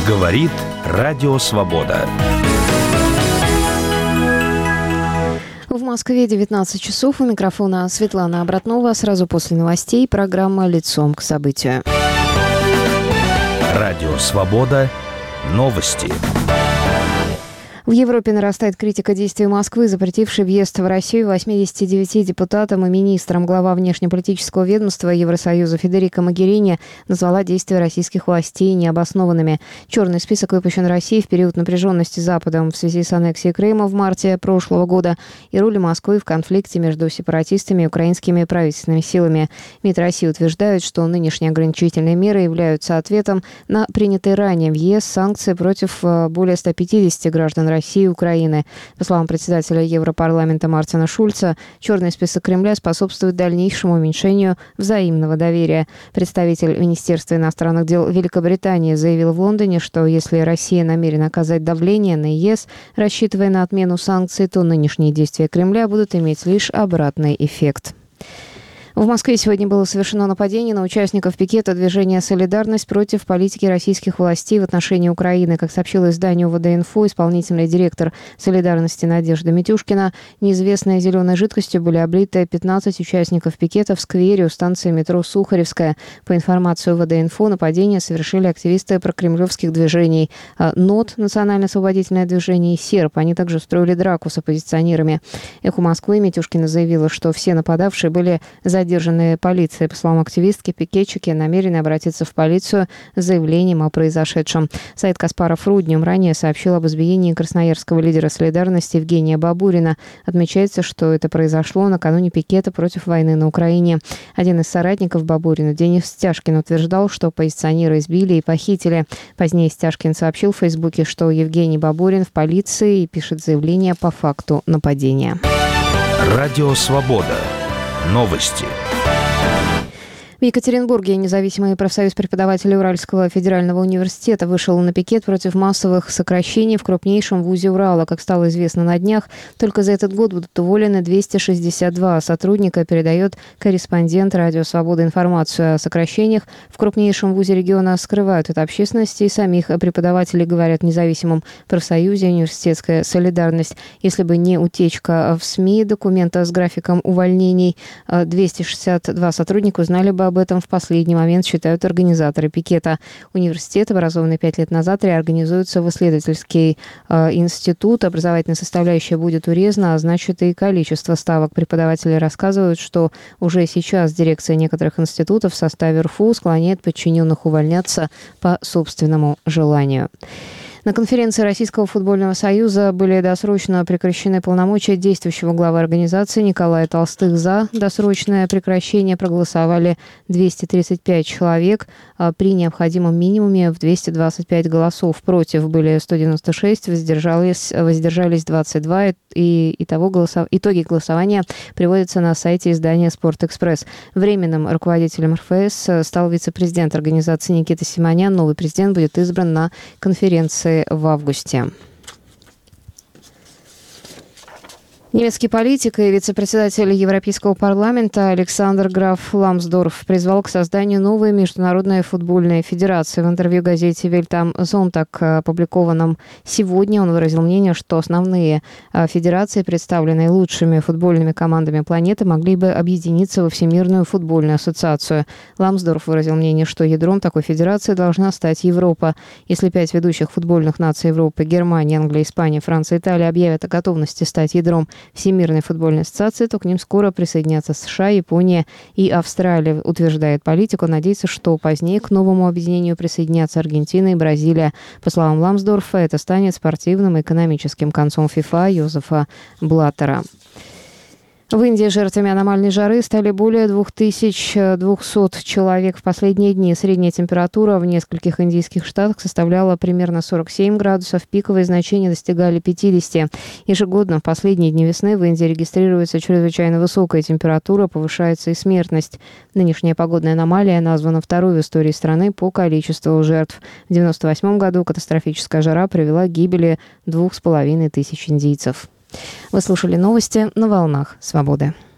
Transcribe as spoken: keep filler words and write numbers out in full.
Говорит Радио Свобода. В Москве девятнадцать часов. У микрофона Светлана Обратнова. Сразу после новостей программа «Лицом к событию». Радио Свобода. Новости. В Европе нарастает критика действий Москвы, запретившей въезд в Россию восьмидесяти девяти депутатам и министрам. Глава внешнеполитического ведомства Евросоюза Федерика Могерини назвала действия российских властей необоснованными. Черный список выпущен Россией в период напряженности с Западом в связи с аннексией Крыма в марте прошлого года и роли Москвы в конфликте между сепаратистами и украинскими правительственными силами. МИД России утверждает, что нынешние ограничительные меры являются ответом на принятые ранее въезд санкции против более ста пятидесяти граждан России России и Украины. По словам председателя Европарламента Мартина Шульца, черный список Кремля способствует дальнейшему уменьшению взаимного доверия. Представитель Министерства иностранных дел Великобритании заявил в Лондоне, что если Россия намерена оказать давление на ЕС, рассчитывая на отмену санкций, то нынешние действия Кремля будут иметь лишь обратный эффект. В Москве сегодня было совершено нападение на участников пикета движения «Солидарность» против политики российских властей в отношении Украины. Как сообщило изданию ВД-Инфо, исполнительный директор «Солидарности» Надежда Митюшкина, неизвестной зеленой жидкостью были облиты пятнадцать участников пикета в сквере у станции метро Сухаревская. По информации ВД-Инфо, нападение совершили активисты прокремлевских движений НОТ, Национально-освободительное движение, и СЕРП. Они также устроили драку с оппозиционерами. «Эхо Москвы» Митюшкина заявила, что все нападавшие были задержаны Задержанные полицией. По словам активистки, пикетчики намерены обратиться в полицию с заявлением о произошедшем. Сайт Каспаров.ру днем ранее сообщил об избиении красноярского лидера «Солидарности» Евгения Бабурина. Отмечается, что это произошло накануне пикета против войны на Украине. Один из соратников Бабурина, Денис Стяжкин, утверждал, что оппозиционера избили и похитили. Позднее Стяжкин сообщил в Фейсбуке, что Евгений Бабурин в полиции и пишет заявление по факту нападения. Радио Свобода. Новости. В Екатеринбурге независимый профсоюз преподавателей Уральского федерального университета вышел на пикет против массовых сокращений в крупнейшем вузе Урала. Как стало известно на днях, только за этот год будут уволены двести шестьдесят два сотрудника, передает корреспондент Радио Свобода информацию о сокращениях. В крупнейшем вузе региона скрывают от общественности и самих преподавателей, говорят в независимом профсоюзе «Университетская солидарность». Если бы не утечка в СМИ документа с графиком увольнений, двести шестьдесят два сотрудника узнали бы об этом в последний момент, считают организаторы пикета. Университет, образованный пять лет назад, реорганизуется в исследовательский э, институт. Образовательная составляющая будет урезана, а значит и количество ставок. Преподаватели рассказывают, что уже сейчас дирекция некоторых институтов в составе РФУ склоняет подчиненных увольняться по собственному желанию. На конференции Российского футбольного союза были досрочно прекращены полномочия действующего главы организации Николая Толстых. За досрочное прекращение проголосовали двести тридцать пять человек. При необходимом минимуме в двести двадцать пять голосов. Против были сто девяносто шесть, воздержались, воздержались двадцать два. И итого голосов... итоги голосования приводятся на сайте издания «Спортэкспресс». Временным руководителем РФС стал вице-президент организации Никита Симонян. Новый президент будет избран на конференции в августе. Немецкий политик и вице-председатель Европейского парламента Александр Граф Ламсдорф призвал к созданию новой международной футбольной федерации. В интервью газете «Вельт ам Зонтаг», опубликованном сегодня, он выразил мнение, что основные федерации, представленные лучшими футбольными командами планеты, могли бы объединиться во Всемирную футбольную ассоциацию. Ламсдорф выразил мнение, что ядром такой федерации должна стать Европа. Если пять ведущих футбольных наций Европы — Германия, Англия, Испания, Франция, Италия — объявят о готовности стать ядром Всемирной футбольной ассоциации, то к ним скоро присоединятся США, Япония и Австралия, утверждает политик. Он надеется, что позднее к новому объединению присоединятся Аргентина и Бразилия. По словам Ламсдорфа, это станет спортивным и экономическим концом ФИФА Йозефа Блаттера. В Индии жертвами аномальной жары стали более две тысячи двести человек в последние дни. Средняя температура в нескольких индийских штатах составляла примерно сорок семь градусов. Пиковые значения достигали пятидесяти. Ежегодно в последние дни весны в Индии регистрируется чрезвычайно высокая температура, повышается и смертность. Нынешняя погодная аномалия названа второй в истории страны по количеству жертв. В девяносто восьмом году катастрофическая жара привела к гибели двух с половиной тысяч индийцев. Вы слушали новости на волнах Свободы.